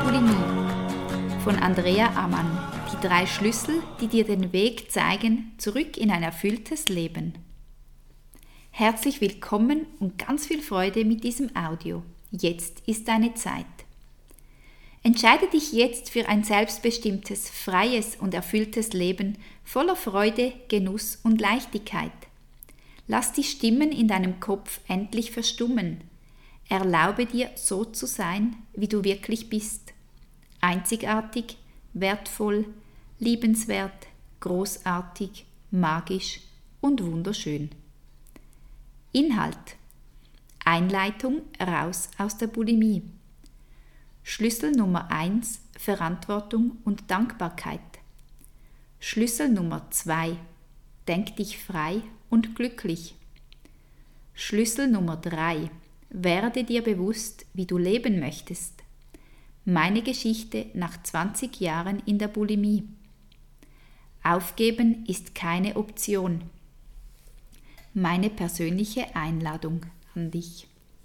Bulimie von Andrea Ammann. Die 3 Schlüssel, die dir den Weg zeigen, zurück in ein erfülltes Leben. Herzlich willkommen und ganz viel Freude mit diesem Audio. Jetzt ist deine Zeit. Entscheide dich jetzt für ein selbstbestimmtes, freies und erfülltes Leben voller Freude, Genuss und Leichtigkeit. Lass die Stimmen in deinem Kopf endlich verstummen. Erlaube dir, so zu sein, wie du wirklich bist. Einzigartig, wertvoll, liebenswert, großartig, magisch und wunderschön. Inhalt: Einleitung raus aus der Bulimie. Schlüssel Nummer 1: Verantwortung und Dankbarkeit. Schlüssel Nummer 2: Denk dich frei und glücklich. Schlüssel Nummer 3: Werde dir bewusst, wie du leben möchtest. Meine Geschichte nach 20 Jahren in der Bulimie. Aufgeben ist keine Option. Meine persönliche Einladung an dich.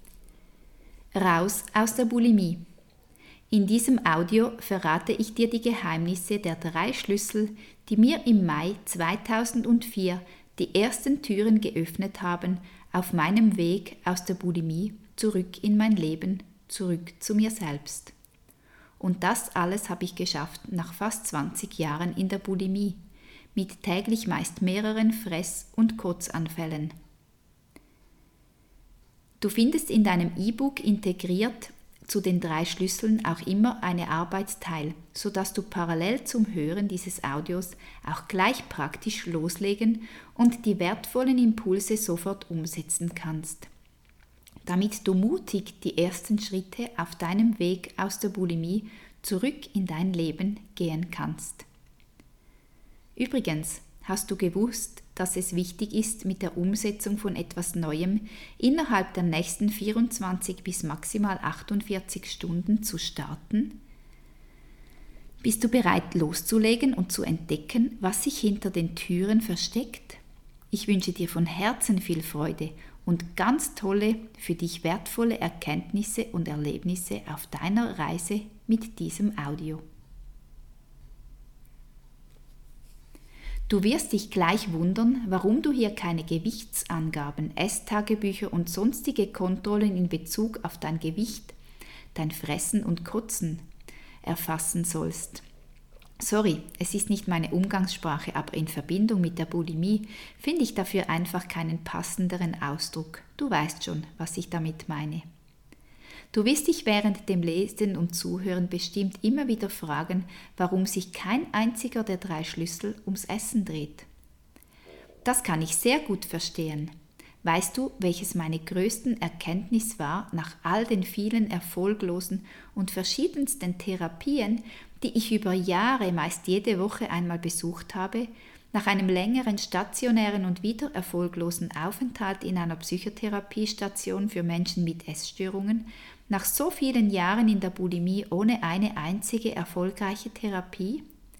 Raus aus der Bulimie. In diesem Audio verrate ich dir die Geheimnisse der 3 Schlüssel, die mir im Mai 2004 die ersten Türen geöffnet haben auf meinem Weg aus der Bulimie zurück in mein Leben, zurück zu mir selbst. Und das alles habe ich geschafft nach fast 20 Jahren in der Bulimie, mit täglich meist mehreren Fress- und Kotzanfällen. Du findest in deinem E-Book integriert zu den 3 Schlüsseln auch immer eine Arbeitsteil, sodass du parallel zum Hören dieses Audios auch gleich praktisch loslegen und die wertvollen Impulse sofort umsetzen kannst. Damit du mutig die ersten Schritte auf deinem Weg aus der Bulimie zurück in dein Leben gehen kannst. Übrigens, hast du gewusst, dass es wichtig ist, mit der Umsetzung von etwas Neuem innerhalb der nächsten 24 bis maximal 48 Stunden zu starten? Bist du bereit loszulegen und zu entdecken, was sich hinter den Türen versteckt? Ich wünsche dir von Herzen viel Freude und ganz tolle, für dich wertvolle Erkenntnisse und Erlebnisse auf deiner Reise mit diesem Audio. Du wirst dich gleich wundern, warum du hier keine Gewichtsangaben, Esstagebücher und sonstige Kontrollen in Bezug auf dein Gewicht, dein Fressen und Kotzen erfassen sollst. Sorry, es ist nicht meine Umgangssprache, aber in Verbindung mit der Bulimie finde ich dafür einfach keinen passenderen Ausdruck. Du weißt schon, was ich damit meine. Du wirst dich während dem Lesen und Zuhören bestimmt immer wieder fragen, warum sich kein einziger der 3 Schlüssel ums Essen dreht. Das kann ich sehr gut verstehen. Weißt du, welches meine größten Erkenntnis war nach all den vielen erfolglosen und verschiedensten Therapien, die ich über Jahre, meist jede Woche einmal besucht habe, nach einem längeren stationären und wieder erfolglosen Aufenthalt in einer Psychotherapiestation für Menschen mit Essstörungen, nach so vielen Jahren in der Bulimie ohne eine einzige erfolgreiche Therapie?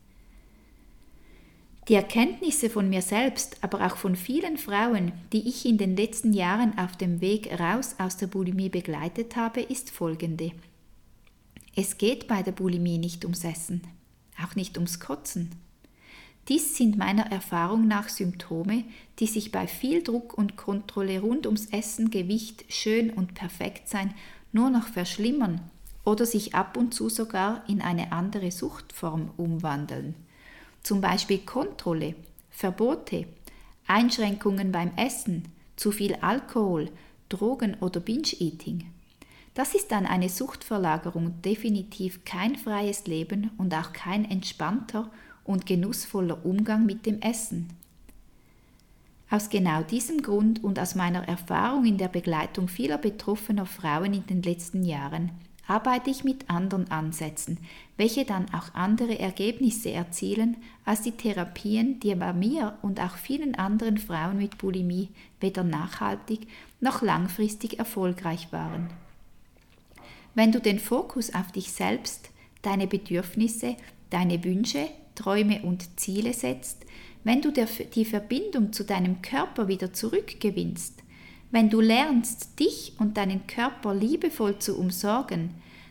Die Erkenntnisse von mir selbst, aber auch von vielen Frauen, die ich in den letzten Jahren auf dem Weg raus aus der Bulimie begleitet habe, ist folgende. Es geht bei der Bulimie nicht ums Essen, auch nicht ums Kotzen. Dies sind meiner Erfahrung nach Symptome, die sich bei viel Druck und Kontrolle rund ums Essen, Gewicht, Schön und Perfektsein nur noch verschlimmern oder sich ab und zu sogar in eine andere Suchtform umwandeln. Zum Beispiel Kontrolle, Verbote, Einschränkungen beim Essen, zu viel Alkohol, Drogen oder Binge-Eating. Das ist dann eine Suchtverlagerung, definitiv kein freies Leben und auch kein entspannter und genussvoller Umgang mit dem Essen. Aus genau diesem Grund und aus meiner Erfahrung in der Begleitung vieler betroffener Frauen in den letzten Jahren arbeite ich mit anderen Ansätzen, welche dann auch andere Ergebnisse erzielen als die Therapien, die bei mir und auch vielen anderen Frauen mit Bulimie weder nachhaltig noch langfristig erfolgreich waren. Wenn du den Fokus auf dich selbst, deine Bedürfnisse, deine Wünsche, Träume und Ziele setzt, wenn du die Verbindung zu deinem Körper wieder zurückgewinnst, wenn du lernst, dich und deinen Körper liebevoll zu umsorgen,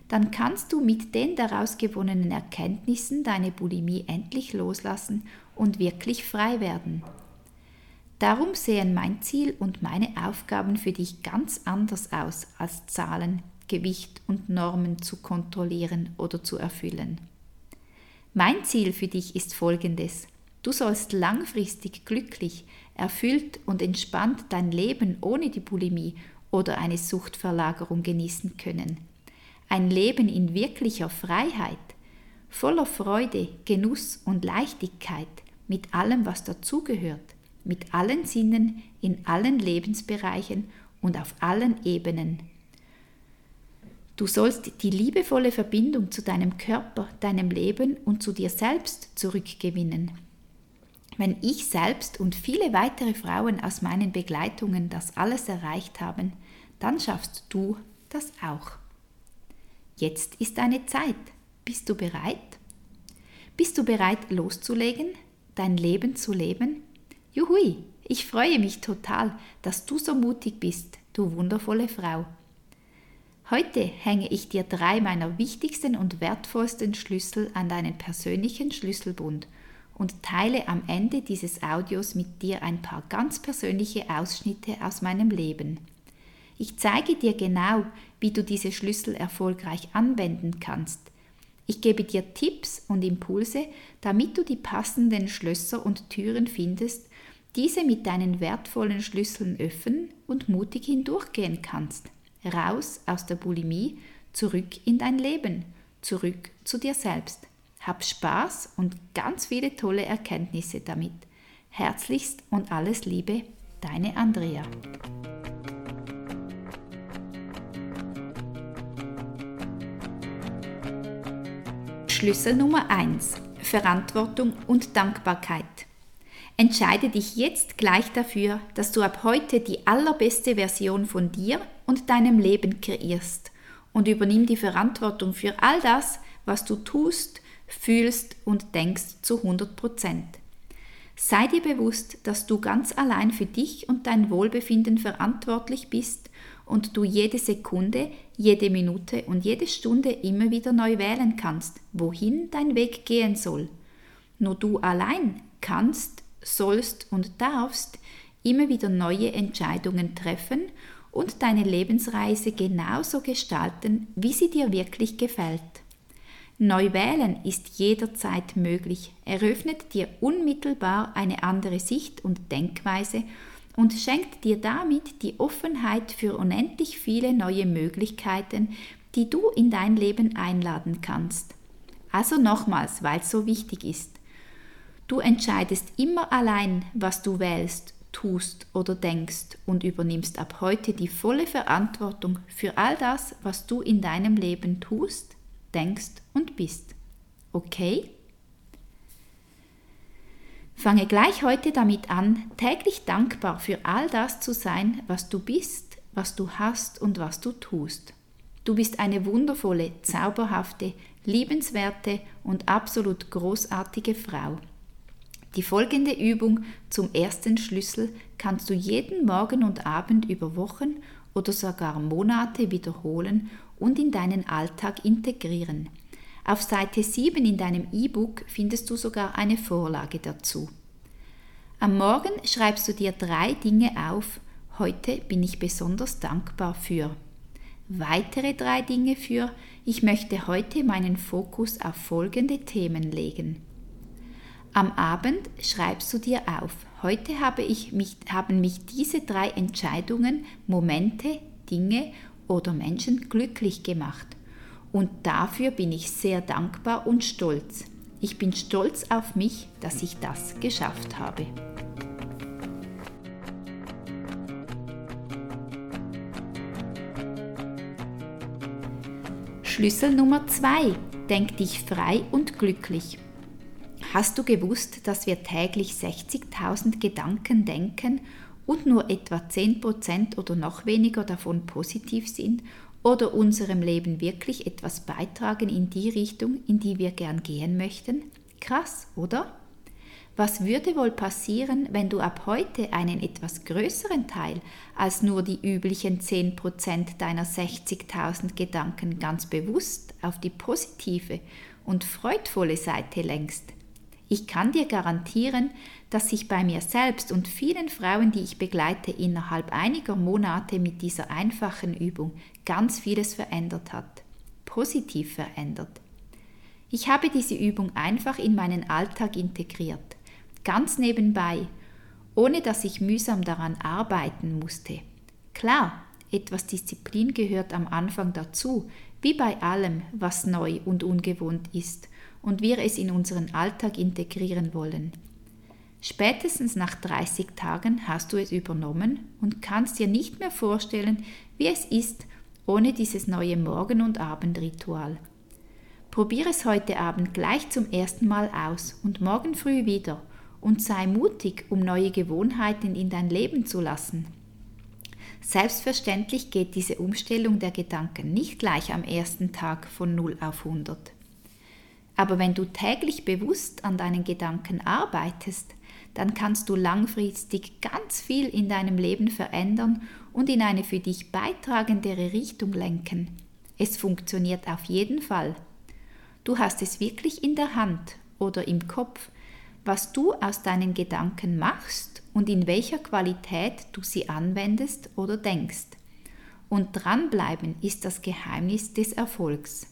dann kannst du mit den daraus gewonnenen Erkenntnissen deine Bulimie endlich loslassen und wirklich frei werden. Darum sehen mein Ziel und meine Aufgaben für dich ganz anders aus, als Zahlen, Gewicht und Normen zu kontrollieren oder zu erfüllen. Mein Ziel für dich ist folgendes: Du sollst langfristig glücklich, erfüllt und entspannt dein Leben ohne die Bulimie oder eine Suchtverlagerung genießen können. Ein Leben in wirklicher Freiheit, voller Freude, Genuss und Leichtigkeit, mit allem, was dazugehört, mit allen Sinnen, in allen Lebensbereichen und auf allen Ebenen. Du sollst die liebevolle Verbindung zu deinem Körper, deinem Leben und zu dir selbst zurückgewinnen. Wenn ich selbst und viele weitere Frauen aus meinen Begleitungen das alles erreicht haben, dann schaffst du das auch. Jetzt ist deine Zeit. Bist du bereit? Bist du bereit loszulegen, dein Leben zu leben? Juhui, ich freue mich total, dass du so mutig bist, du wundervolle Frau. Heute hänge ich dir 3 meiner wichtigsten und wertvollsten Schlüssel an deinen persönlichen Schlüsselbund und teile am Ende dieses Audios mit dir ein paar ganz persönliche Ausschnitte aus meinem Leben. Ich zeige dir genau, wie du diese Schlüssel erfolgreich anwenden kannst. Ich gebe dir Tipps und Impulse, damit du die passenden Schlösser und Türen findest, diese mit deinen wertvollen Schlüsseln öffnen und mutig hindurchgehen kannst. Raus aus der Bulimie, zurück in dein Leben, zurück zu dir selbst. Hab Spaß und ganz viele tolle Erkenntnisse damit. Herzlichst und alles Liebe, deine Andrea. Schlüssel Nummer 1: Verantwortung und Dankbarkeit. Entscheide dich jetzt gleich dafür, dass du ab heute die allerbeste Version von dir und deinem Leben kreierst und übernimm die Verantwortung für all das, was du tust, fühlst und denkst zu 100%. Sei dir bewusst, dass du ganz allein für dich und dein Wohlbefinden verantwortlich bist und du jede Sekunde, jede Minute und jede Stunde immer wieder neu wählen kannst, wohin dein Weg gehen soll. Nur du allein kannst, sollst und darfst immer wieder neue Entscheidungen treffen und deine Lebensreise genauso gestalten, wie sie dir wirklich gefällt. Neu wählen ist jederzeit möglich, eröffnet dir unmittelbar eine andere Sicht und Denkweise und schenkt dir damit die Offenheit für unendlich viele neue Möglichkeiten, die du in dein Leben einladen kannst. Also nochmals, weil es so wichtig ist. Du entscheidest immer allein, was du wählst, tust oder denkst und übernimmst ab heute die volle Verantwortung für all das, was du in deinem Leben tust, denkst und bist. Okay? Fange gleich heute damit an, täglich dankbar für all das zu sein, was du bist, was du hast und was du tust. Du bist eine wundervolle, zauberhafte, liebenswerte und absolut großartige Frau. Die folgende Übung zum ersten Schlüssel kannst du jeden Morgen und Abend über Wochen oder sogar Monate wiederholen und in deinen Alltag integrieren. Auf Seite 7 in deinem E-Book findest du sogar eine Vorlage dazu. Am Morgen schreibst du dir 3 Dinge auf: Heute bin ich besonders dankbar für. Weitere 3 Dinge für: Ich möchte heute meinen Fokus auf folgende Themen legen. Am Abend schreibst du dir auf: Heute haben mich diese 3 Entscheidungen, Momente, Dinge oder Menschen glücklich gemacht. Und dafür bin ich sehr dankbar und stolz. Ich bin stolz auf mich, dass ich das geschafft habe. Schlüssel Nummer 2: Denk dich frei und glücklich. Hast du gewusst, dass wir täglich 60.000 Gedanken denken und nur etwa 10% oder noch weniger davon positiv sind oder unserem Leben wirklich etwas beitragen in die Richtung, in die wir gern gehen möchten? Krass, oder? Was würde wohl passieren, wenn du ab heute einen etwas größeren Teil als nur die üblichen 10% deiner 60.000 Gedanken ganz bewusst auf die positive und freudvolle Seite lenkst? Ich kann dir garantieren, dass sich bei mir selbst und vielen Frauen, die ich begleite, innerhalb einiger Monate mit dieser einfachen Übung ganz vieles verändert hat. Positiv verändert. Ich habe diese Übung einfach in meinen Alltag integriert, ganz nebenbei, ohne dass ich mühsam daran arbeiten musste. Klar, etwas Disziplin gehört am Anfang dazu, wie bei allem, was neu und ungewohnt ist und wir es in unseren Alltag integrieren wollen. Spätestens nach 30 Tagen hast du es übernommen und kannst dir nicht mehr vorstellen, wie es ist, ohne dieses neue Morgen- und Abendritual. Probier es heute Abend gleich zum ersten Mal aus und morgen früh wieder und sei mutig, um neue Gewohnheiten in dein Leben zu lassen. Selbstverständlich geht diese Umstellung der Gedanken nicht gleich am ersten Tag von 0 auf 100. Aber wenn du täglich bewusst an deinen Gedanken arbeitest, dann kannst du langfristig ganz viel in deinem Leben verändern und in eine für dich beitragendere Richtung lenken. Es funktioniert auf jeden Fall. Du hast es wirklich in der Hand oder im Kopf, was du aus deinen Gedanken machst und in welcher Qualität du sie anwendest oder denkst. Und dranbleiben ist das Geheimnis des Erfolgs.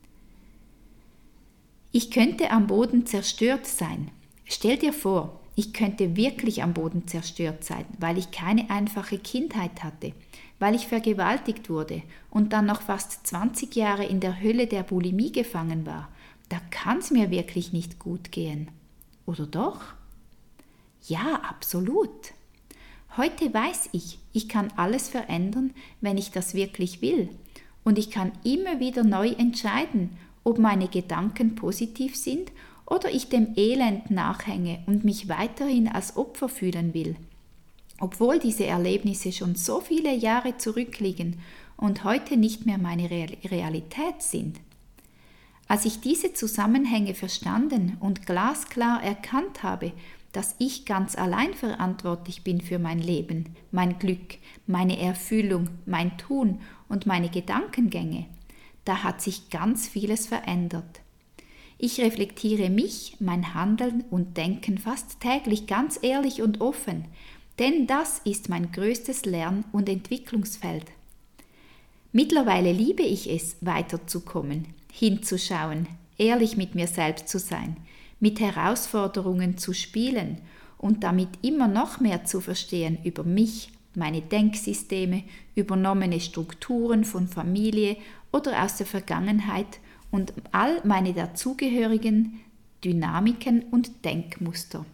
Ich könnte am Boden zerstört sein. Stell dir vor, ich könnte wirklich am Boden zerstört sein, weil ich keine einfache Kindheit hatte, weil ich vergewaltigt wurde und dann noch fast 20 Jahre in der Hölle der Bulimie gefangen war. Da kann es mir wirklich nicht gut gehen. Oder doch? Ja, absolut. Heute weiß ich, ich kann alles verändern, wenn ich das wirklich will. Und ich kann immer wieder neu entscheiden, ob meine Gedanken positiv sind oder ich dem Elend nachhänge und mich weiterhin als Opfer fühlen will. Obwohl diese Erlebnisse schon so viele Jahre zurückliegen und heute nicht mehr meine Realität sind. Als ich diese Zusammenhänge verstanden und glasklar erkannt habe, dass ich ganz allein verantwortlich bin für mein Leben, mein Glück, meine Erfüllung, mein Tun und meine Gedankengänge, da hat sich ganz vieles verändert. Ich reflektiere mich, mein Handeln und Denken fast täglich ganz ehrlich und offen, denn das ist mein größtes Lern- und Entwicklungsfeld. Mittlerweile liebe ich es, weiterzukommen, hinzuschauen, ehrlich mit mir selbst zu sein, mit Herausforderungen zu spielen und damit immer noch mehr zu verstehen über mich, meine Denksysteme, übernommene Strukturen von Familie oder aus der Vergangenheit und all meine dazugehörigen Dynamiken und Denkmuster.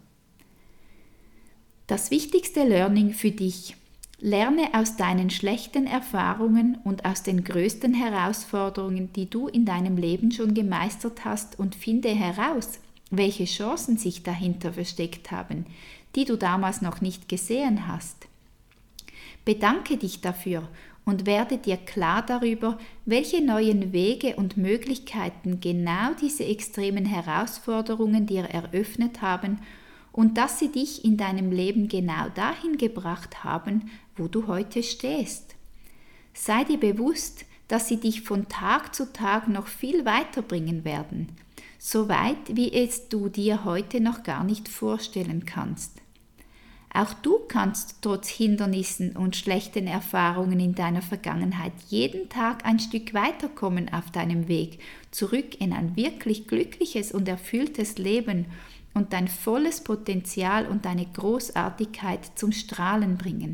Das wichtigste Learning für dich: Lerne aus deinen schlechten Erfahrungen und aus den größten Herausforderungen, die du in deinem Leben schon gemeistert hast, und finde heraus, welche Chancen sich dahinter versteckt haben, die du damals noch nicht gesehen hast. Bedanke dich dafür und werde dir klar darüber, welche neuen Wege und Möglichkeiten genau diese extremen Herausforderungen dir eröffnet haben und dass sie dich in deinem Leben genau dahin gebracht haben, wo du heute stehst. Sei dir bewusst, dass sie dich von Tag zu Tag noch viel weiterbringen werden, so weit, wie es du dir heute noch gar nicht vorstellen kannst. Auch du kannst trotz Hindernissen und schlechten Erfahrungen in deiner Vergangenheit jeden Tag ein Stück weiterkommen auf deinem Weg zurück in ein wirklich glückliches und erfülltes Leben und dein volles Potenzial und deine Großartigkeit zum Strahlen bringen.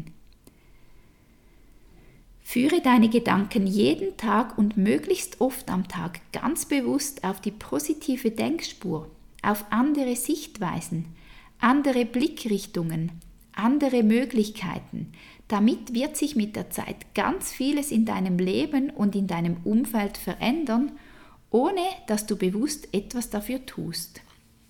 Führe deine Gedanken jeden Tag und möglichst oft am Tag ganz bewusst auf die positive Denkspur, auf andere Sichtweisen, andere Blickrichtungen, andere Möglichkeiten. Damit wird sich mit der Zeit ganz vieles in deinem Leben und in deinem Umfeld verändern, ohne dass du bewusst etwas dafür tust.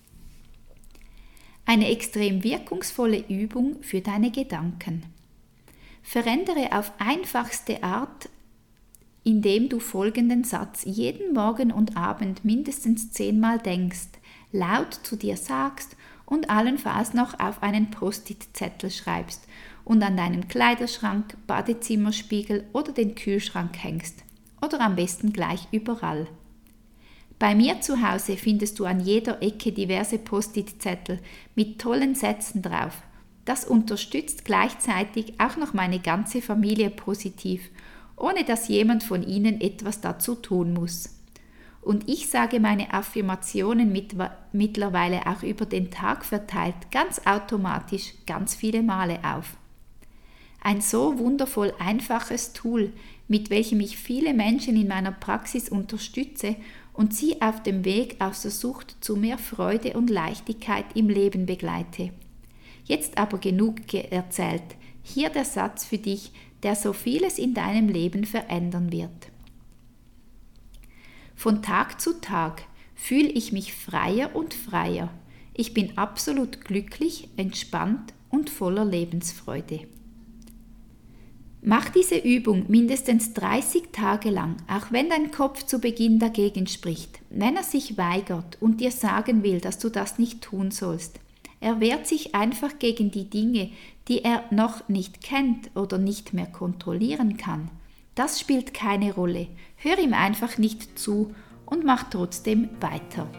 Eine extrem wirkungsvolle Übung für deine Gedanken. Verändere auf einfachste Art, indem du folgenden Satz jeden Morgen und Abend mindestens 10-mal denkst, laut zu dir sagst und allenfalls noch auf einen Post-it-Zettel schreibst und an deinem Kleiderschrank, Badezimmerspiegel oder den Kühlschrank hängst. Oder am besten gleich überall. Bei mir zu Hause findest du an jeder Ecke diverse Post-it-Zettel mit tollen Sätzen drauf. Das unterstützt gleichzeitig auch noch meine ganze Familie positiv, ohne dass jemand von ihnen etwas dazu tun muss. Und ich sage meine Affirmationen mittlerweile auch über den Tag verteilt ganz automatisch ganz viele Male auf. Ein so wundervoll einfaches Tool, mit welchem ich viele Menschen in meiner Praxis unterstütze und sie auf dem Weg aus der Sucht zu mehr Freude und Leichtigkeit im Leben begleite. Jetzt aber genug erzählt. Hier der Satz für dich, der so vieles in deinem Leben verändern wird. Von Tag zu Tag fühle ich mich freier und freier. Ich bin absolut glücklich, entspannt und voller Lebensfreude. Mach diese Übung mindestens 30 Tage lang, auch wenn dein Kopf zu Beginn dagegen spricht, wenn er sich weigert und dir sagen will, dass du das nicht tun sollst. Er wehrt sich einfach gegen die Dinge, die er noch nicht kennt oder nicht mehr kontrollieren kann. Das spielt keine Rolle. Hör ihm einfach nicht zu und mach trotzdem weiter.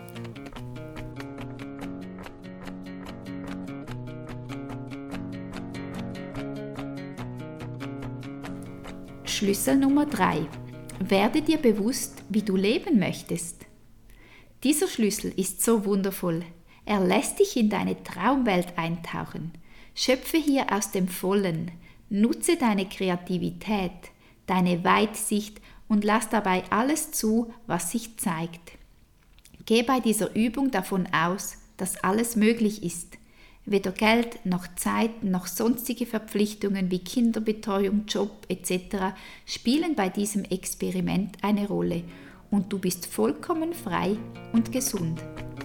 Schlüssel Nummer 3. Werde dir bewusst, wie du leben möchtest. Dieser Schlüssel ist so wundervoll. Er lässt dich in deine Traumwelt eintauchen. Schöpfe hier aus dem Vollen. Nutze deine Kreativität, deine Weitsicht und lass dabei alles zu, was sich zeigt. Geh bei dieser Übung davon aus, dass alles möglich ist. Weder Geld noch Zeit noch sonstige Verpflichtungen wie Kinderbetreuung, Job etc. spielen bei diesem Experiment eine Rolle und du bist vollkommen frei und gesund.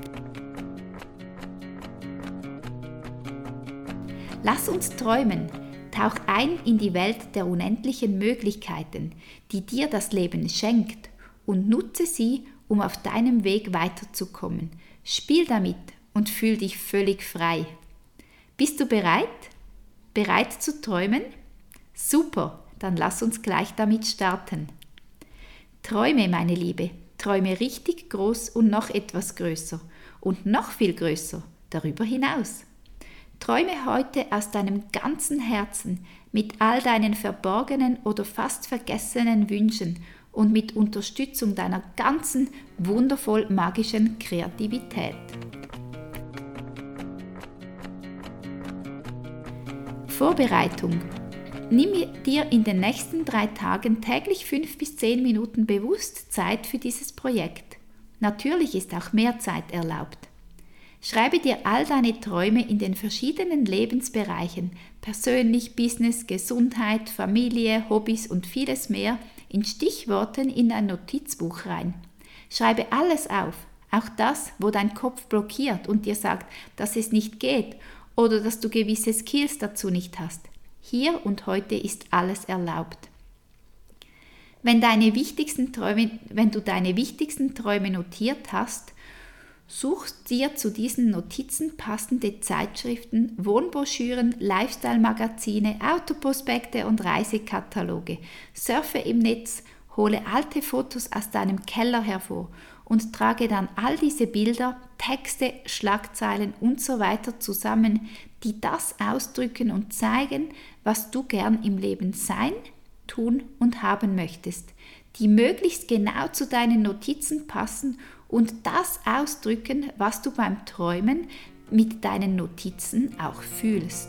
Lass uns träumen. Tauch ein in die Welt der unendlichen Möglichkeiten, die dir das Leben schenkt, und nutze sie, um auf deinem Weg weiterzukommen. Spiel damit und fühl dich völlig frei. Bist du bereit? Bereit zu träumen? Super, dann lass uns gleich damit starten. Träume, meine Liebe, träume richtig groß und noch etwas größer und noch viel größer darüber hinaus. Träume heute aus deinem ganzen Herzen mit all deinen verborgenen oder fast vergessenen Wünschen und mit Unterstützung deiner ganzen wundervoll magischen Kreativität. Vorbereitung. Nimm dir in den nächsten 3 Tagen täglich 5 bis 10 Minuten bewusst Zeit für dieses Projekt. Natürlich ist auch mehr Zeit erlaubt. Schreibe dir all deine Träume in den verschiedenen Lebensbereichen, persönlich, Business, Gesundheit, Familie, Hobbys und vieles mehr, in Stichworten in ein Notizbuch rein. Schreibe alles auf, auch das, wo dein Kopf blockiert und dir sagt, dass es nicht geht oder dass du gewisse Skills dazu nicht hast. Hier und heute ist alles erlaubt. Wenn du deine wichtigsten Träume notiert hast, such dir zu diesen Notizen passende Zeitschriften, Wohnbroschüren, Lifestyle-Magazine, Autoprospekte und Reisekataloge. Surfe im Netz, hole alte Fotos aus deinem Keller hervor und trage dann all diese Bilder, Texte, Schlagzeilen und so weiter zusammen, die das ausdrücken und zeigen, was du gern im Leben sein, tun und haben möchtest, die möglichst genau zu deinen Notizen passen und das ausdrücken, was du beim Träumen mit deinen Notizen auch fühlst.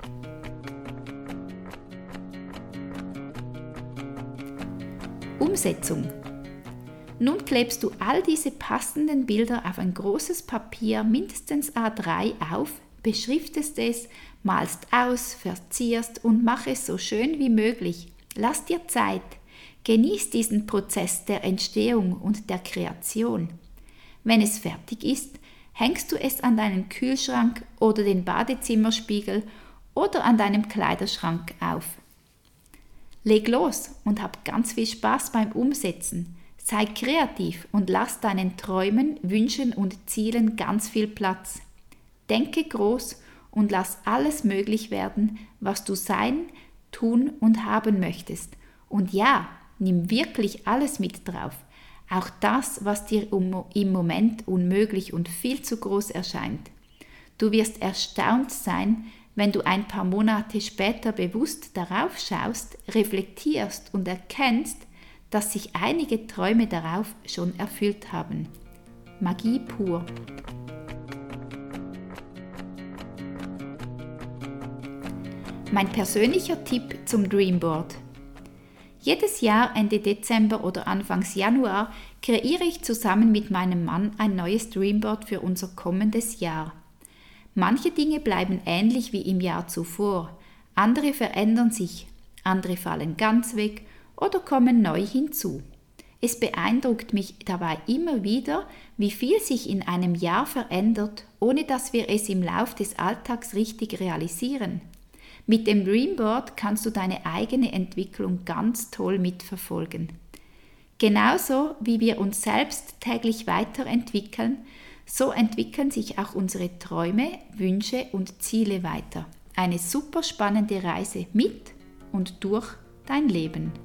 Umsetzung. Nun klebst du all diese passenden Bilder auf ein großes Papier, mindestens A3, auf, beschriftest es, malst aus, verzierst und mach es so schön wie möglich. Lass dir Zeit. Genieß diesen Prozess der Entstehung und der Kreation. Wenn es fertig ist, hängst du es an deinen Kühlschrank oder den Badezimmerspiegel oder an deinem Kleiderschrank auf. Leg los und hab ganz viel Spaß beim Umsetzen. Sei kreativ und lass deinen Träumen, Wünschen und Zielen ganz viel Platz. Denke groß und lass alles möglich werden, was du sein, tun und haben möchtest. Und ja, nimm wirklich alles mit drauf. Auch das, was dir im Moment unmöglich und viel zu groß erscheint. Du wirst erstaunt sein, wenn du ein paar Monate später bewusst darauf schaust, reflektierst und erkennst, dass sich einige Träume darauf schon erfüllt haben. Magie pur. Mein persönlicher Tipp zum Dreamboard. Jedes Jahr Ende Dezember oder Anfangs Januar kreiere ich zusammen mit meinem Mann ein neues Dreamboard für unser kommendes Jahr. Manche Dinge bleiben ähnlich wie im Jahr zuvor, andere verändern sich, andere fallen ganz weg oder kommen neu hinzu. Es beeindruckt mich dabei immer wieder, wie viel sich in einem Jahr verändert, ohne dass wir es im Lauf des Alltags richtig realisieren. Mit dem Dreamboard kannst du deine eigene Entwicklung ganz toll mitverfolgen. Genauso wie wir uns selbst täglich weiterentwickeln, so entwickeln sich auch unsere Träume, Wünsche und Ziele weiter. Eine super spannende Reise mit und durch dein Leben.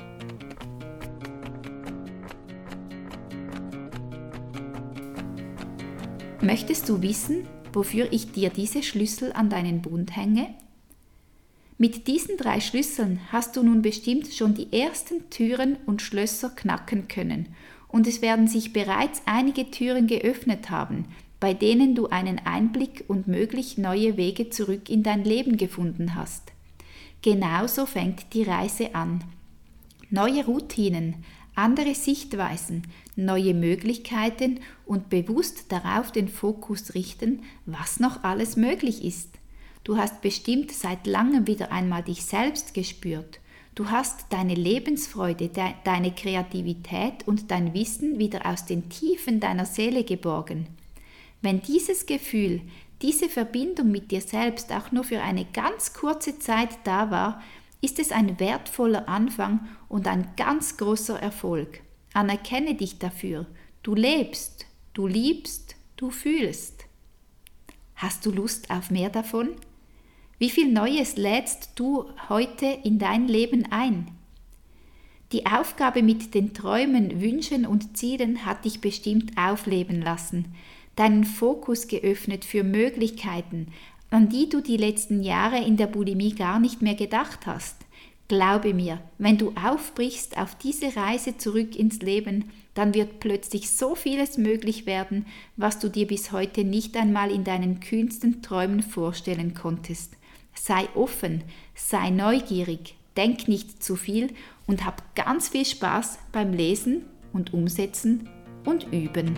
Möchtest du wissen, wofür ich dir diese Schlüssel an deinen Bund hänge? Mit diesen 3 Schlüsseln hast du nun bestimmt schon die ersten Türen und Schlösser knacken können und es werden sich bereits einige Türen geöffnet haben, bei denen du einen Einblick und möglich neue Wege zurück in dein Leben gefunden hast. Genauso fängt die Reise an. Neue Routinen, andere Sichtweisen, neue Möglichkeiten und bewusst darauf den Fokus richten, was noch alles möglich ist. Du hast bestimmt seit langem wieder einmal dich selbst gespürt. Du hast deine Lebensfreude, deine Kreativität und dein Wissen wieder aus den Tiefen deiner Seele geborgen. Wenn dieses Gefühl, diese Verbindung mit dir selbst auch nur für eine ganz kurze Zeit da war, ist es ein wertvoller Anfang und ein ganz großer Erfolg. Anerkenne dich dafür. Du lebst, du liebst, du fühlst. Hast du Lust auf mehr davon? Wie viel Neues lädst du heute in dein Leben ein? Die Aufgabe mit den Träumen, Wünschen und Zielen hat dich bestimmt aufleben lassen, deinen Fokus geöffnet für Möglichkeiten, an die du die letzten Jahre in der Bulimie gar nicht mehr gedacht hast. Glaube mir, wenn du aufbrichst auf diese Reise zurück ins Leben, dann wird plötzlich so vieles möglich werden, was du dir bis heute nicht einmal in deinen kühnsten Träumen vorstellen konntest. Sei offen, sei neugierig, denk nicht zu viel und hab ganz viel Spaß beim Lesen und Umsetzen und Üben.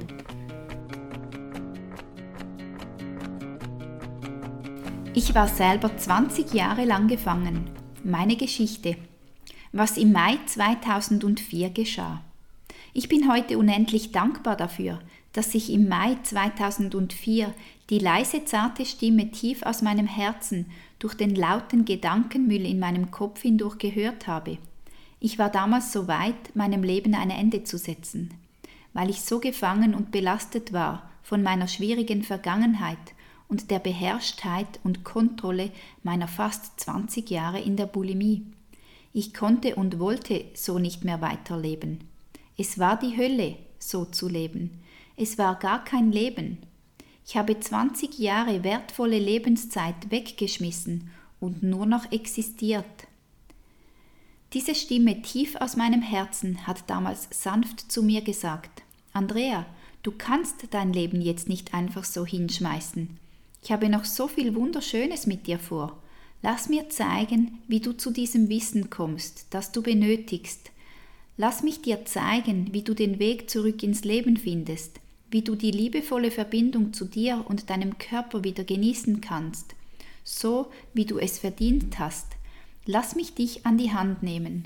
Ich war selber 20 Jahre lang gefangen. Meine Geschichte. Was im Mai 2004 geschah. Ich bin heute unendlich dankbar dafür, dass ich im Mai 2004 die leise, zarte Stimme tief aus meinem Herzen durch den lauten Gedankenmüll in meinem Kopf hindurch gehört habe. Ich war damals so weit, meinem Leben ein Ende zu setzen, weil ich so gefangen und belastet war von meiner schwierigen Vergangenheit und der Beherrschtheit und Kontrolle meiner fast 20 Jahre in der Bulimie. Ich konnte und wollte so nicht mehr weiterleben. Es war die Hölle, so zu leben. Es war gar kein Leben. Ich habe 20 Jahre wertvolle Lebenszeit weggeschmissen und nur noch existiert. Diese Stimme tief aus meinem Herzen hat damals sanft zu mir gesagt: Andrea, du kannst dein Leben jetzt nicht einfach so hinschmeißen. Ich habe noch so viel Wunderschönes mit dir vor. Lass mir zeigen, wie du zu diesem Wissen kommst, das du benötigst. Lass mich dir zeigen, wie du den Weg zurück ins Leben findest, wie du die liebevolle Verbindung zu dir und deinem Körper wieder genießen kannst, so wie du es verdient hast. Lass mich dich an die Hand nehmen.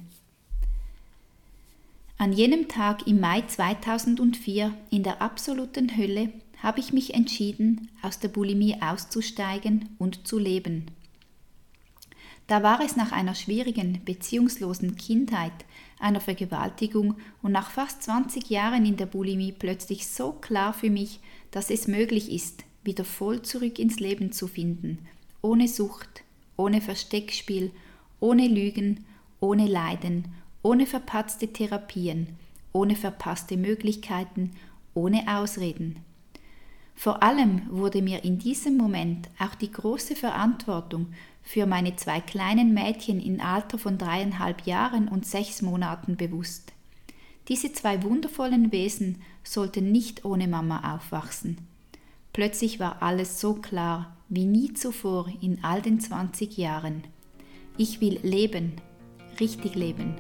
An jenem Tag im Mai 2004 in der absoluten Hölle habe ich mich entschieden, aus der Bulimie auszusteigen und zu leben. Da war es nach einer schwierigen, beziehungslosen Kindheit, einer Vergewaltigung und nach fast 20 Jahren in der Bulimie plötzlich so klar für mich, dass es möglich ist, wieder voll zurück ins Leben zu finden, ohne Sucht, ohne Versteckspiel, ohne Lügen, ohne Leiden, ohne verpatzte Therapien, ohne verpasste Möglichkeiten, ohne Ausreden. Vor allem wurde mir in diesem Moment auch die große Verantwortung für meine 2 kleinen Mädchen im Alter von 3,5 Jahren und 6 Monaten bewusst. Diese 2 wundervollen Wesen sollten nicht ohne Mama aufwachsen. Plötzlich war alles so klar wie nie zuvor in all den 20 Jahren. Ich will leben, richtig leben.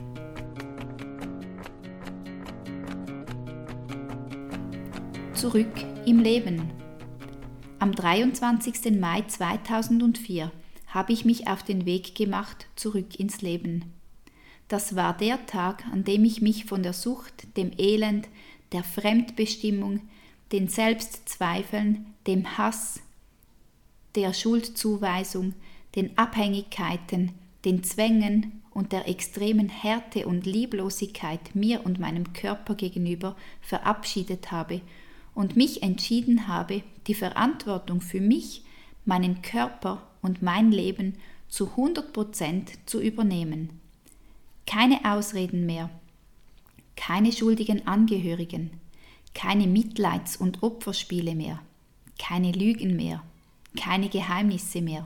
Zurück im Leben. Am 23. Mai 2004 habe ich mich auf den Weg gemacht zurück ins Leben. Das war der Tag, an dem ich mich von der Sucht, dem Elend, der Fremdbestimmung, den Selbstzweifeln, dem Hass, der Schuldzuweisung, den Abhängigkeiten, den Zwängen und der extremen Härte und Lieblosigkeit mir und meinem Körper gegenüber verabschiedet habe und mich entschieden habe, die Verantwortung für mich, meinen Körper und mein Leben zu 100% zu übernehmen. Keine Ausreden mehr, keine schuldigen Angehörigen, keine Mitleids- und Opferspiele mehr, keine Lügen mehr, keine Geheimnisse mehr.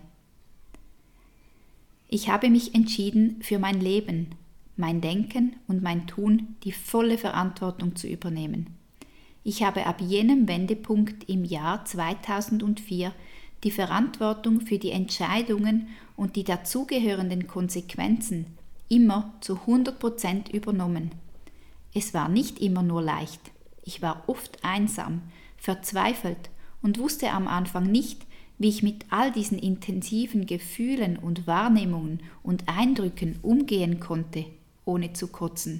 Ich habe mich entschieden, für mein Leben, mein Denken und mein Tun die volle Verantwortung zu übernehmen. Ich habe ab jenem Wendepunkt im Jahr 2004 die Verantwortung für die Entscheidungen und die dazugehörenden Konsequenzen immer zu 100% übernommen. Es war nicht immer nur leicht. Ich war oft einsam, verzweifelt und wusste am Anfang nicht, wie ich mit all diesen intensiven Gefühlen und Wahrnehmungen und Eindrücken umgehen konnte, ohne zu kotzen.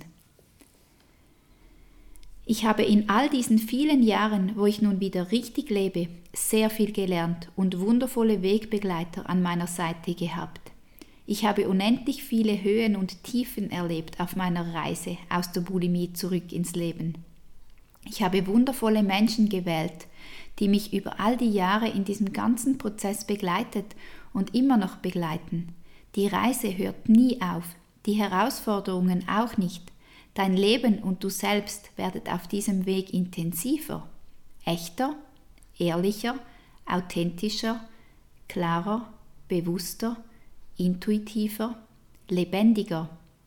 Ich habe in all diesen vielen Jahren, wo ich nun wieder richtig lebe, sehr viel gelernt und wundervolle Wegbegleiter an meiner Seite gehabt. Ich habe unendlich viele Höhen und Tiefen erlebt auf meiner Reise aus der Bulimie zurück ins Leben. Ich habe wundervolle Menschen gewählt, die mich über all die Jahre in diesem ganzen Prozess begleitet und immer noch begleiten. Die Reise hört nie auf, die Herausforderungen auch nicht. Dein Leben und du selbst werdet auf diesem Weg intensiver, echter, ehrlicher, authentischer, klarer, bewusster, intuitiver, lebendiger.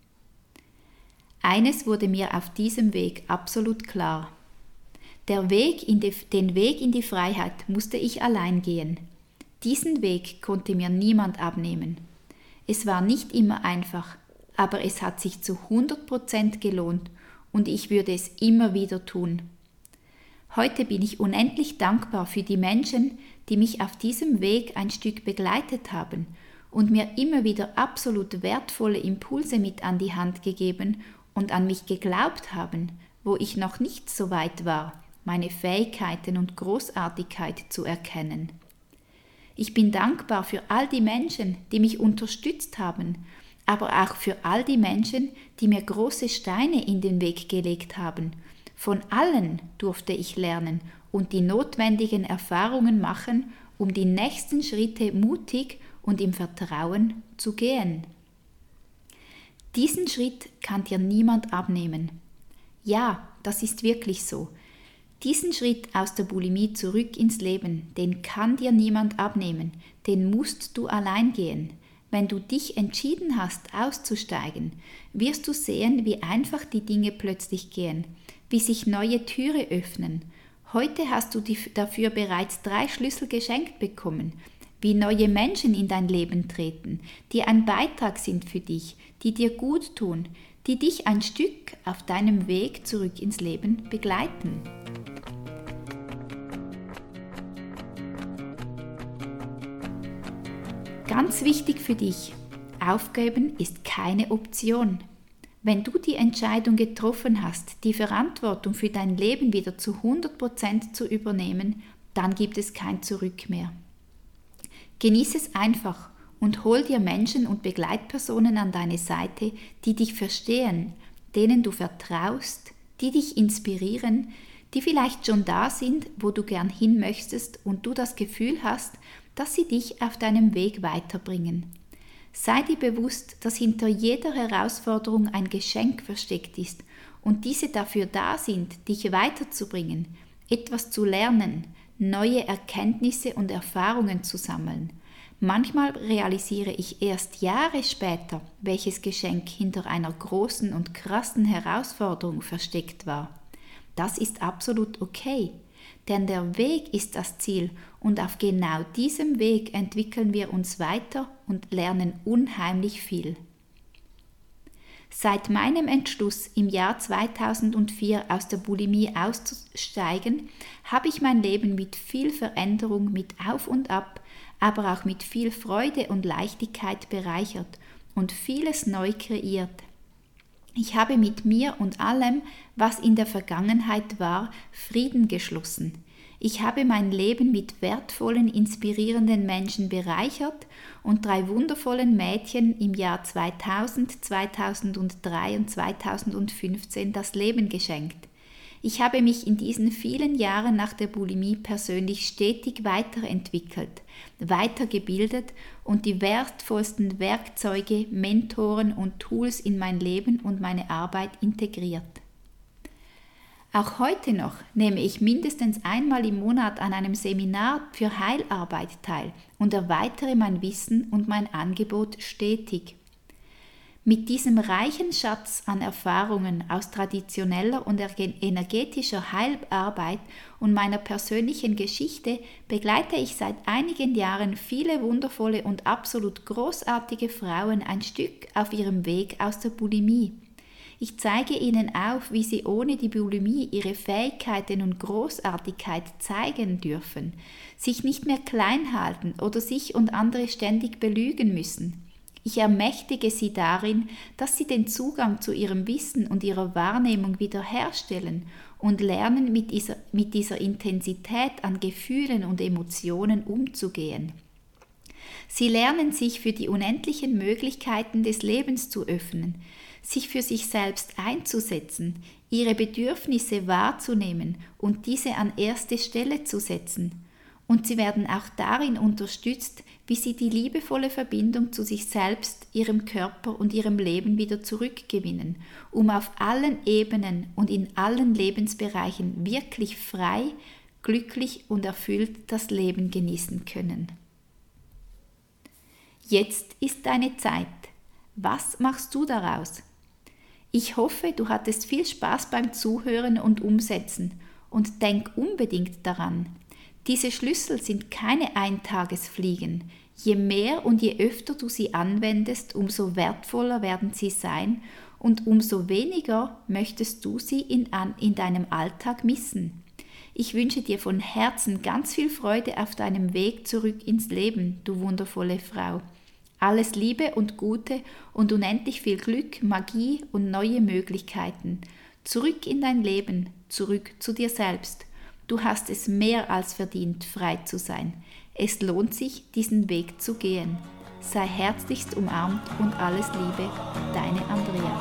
Eines wurde mir auf diesem Weg absolut klar. Den Weg in die Freiheit musste ich allein gehen. Diesen Weg konnte mir niemand abnehmen. Es war nicht immer einfach, aber es hat sich zu 100% gelohnt und ich würde es immer wieder tun. Heute bin ich unendlich dankbar für die Menschen, die mich auf diesem Weg ein Stück begleitet haben und mir immer wieder absolut wertvolle Impulse mit an die Hand gegeben und an mich geglaubt haben, wo ich noch nicht so weit war, meine Fähigkeiten und Großartigkeit zu erkennen. Ich bin dankbar für all die Menschen, die mich unterstützt haben, aber auch für all die Menschen, die mir große Steine in den Weg gelegt haben. Von allen durfte ich lernen und die notwendigen Erfahrungen machen, um die nächsten Schritte mutig und im Vertrauen zu gehen. Diesen Schritt kann dir niemand abnehmen. Ja, das ist wirklich so. Diesen Schritt aus der Bulimie zurück ins Leben, den kann dir niemand abnehmen, den musst du allein gehen. Wenn du dich entschieden hast, auszusteigen, wirst du sehen, wie einfach die Dinge plötzlich gehen, wie sich neue Türen öffnen. Heute hast du dafür bereits 3 Schlüssel geschenkt bekommen, wie neue Menschen in dein Leben treten, die ein Beitrag sind für dich, die dir gut tun, die dich ein Stück auf deinem Weg zurück ins Leben begleiten. Ganz wichtig für dich, aufgeben ist keine Option. Wenn du die Entscheidung getroffen hast, die Verantwortung für dein Leben wieder zu 100% zu übernehmen, dann gibt es kein Zurück mehr. Genieß es einfach und hol dir Menschen und Begleitpersonen an deine Seite, die dich verstehen, denen du vertraust, die dich inspirieren, die vielleicht schon da sind, wo du gern hin möchtest und du das Gefühl hast, dass sie dich auf deinem Weg weiterbringen. Sei dir bewusst, dass hinter jeder Herausforderung ein Geschenk versteckt ist und diese dafür da sind, dich weiterzubringen, etwas zu lernen, neue Erkenntnisse und Erfahrungen zu sammeln. Manchmal realisiere ich erst Jahre später, welches Geschenk hinter einer großen und krassen Herausforderung versteckt war. Das ist absolut okay, denn der Weg ist das Ziel und auf genau diesem Weg entwickeln wir uns weiter und lernen unheimlich viel. Seit meinem Entschluss, im Jahr 2004 aus der Bulimie auszusteigen, habe ich mein Leben mit viel Veränderung, mit Auf und Ab, aber auch mit viel Freude und Leichtigkeit bereichert und vieles neu kreiert. Ich habe mit mir und allem, was in der Vergangenheit war, Frieden geschlossen. Ich habe mein Leben mit wertvollen, inspirierenden Menschen bereichert und 3 wundervollen Mädchen im Jahr 2000, 2003 und 2015 das Leben geschenkt. Ich habe mich in diesen vielen Jahren nach der Bulimie persönlich stetig weiterentwickelt, weitergebildet und die wertvollsten Werkzeuge, Mentoren und Tools in mein Leben und meine Arbeit integriert. Auch heute noch nehme ich mindestens einmal im Monat an einem Seminar für Heilarbeit teil und erweitere mein Wissen und mein Angebot stetig. Mit diesem reichen Schatz an Erfahrungen aus traditioneller und energetischer Heilarbeit und meiner persönlichen Geschichte begleite ich seit einigen Jahren viele wundervolle und absolut großartige Frauen ein Stück auf ihrem Weg aus der Bulimie. Ich zeige ihnen auf, wie sie ohne die Bulimie ihre Fähigkeiten und Großartigkeit zeigen dürfen, sich nicht mehr klein halten oder sich und andere ständig belügen müssen. Ich ermächtige sie darin, dass sie den Zugang zu ihrem Wissen und ihrer Wahrnehmung wiederherstellen und lernen, mit dieser Intensität an Gefühlen und Emotionen umzugehen. Sie lernen, sich für die unendlichen Möglichkeiten des Lebens zu öffnen, sich für sich selbst einzusetzen, ihre Bedürfnisse wahrzunehmen und diese an erste Stelle zu setzen. Und sie werden auch darin unterstützt, wie sie die liebevolle Verbindung zu sich selbst, ihrem Körper und ihrem Leben wieder zurückgewinnen, um auf allen Ebenen und in allen Lebensbereichen wirklich frei, glücklich und erfüllt das Leben genießen können. Jetzt ist deine Zeit. Was machst du daraus? Ich hoffe, du hattest viel Spaß beim Zuhören und Umsetzen und denk unbedingt daran. Diese Schlüssel sind keine Eintagesfliegen. Je mehr und je öfter du sie anwendest, umso wertvoller werden sie sein und umso weniger möchtest du sie in deinem Alltag missen. Ich wünsche dir von Herzen ganz viel Freude auf deinem Weg zurück ins Leben, du wundervolle Frau. Alles Liebe und Gute und unendlich viel Glück, Magie und neue Möglichkeiten. Zurück in dein Leben, zurück zu dir selbst. Du hast es mehr als verdient, frei zu sein. Es lohnt sich, diesen Weg zu gehen. Sei herzlichst umarmt und alles Liebe, deine Andrea.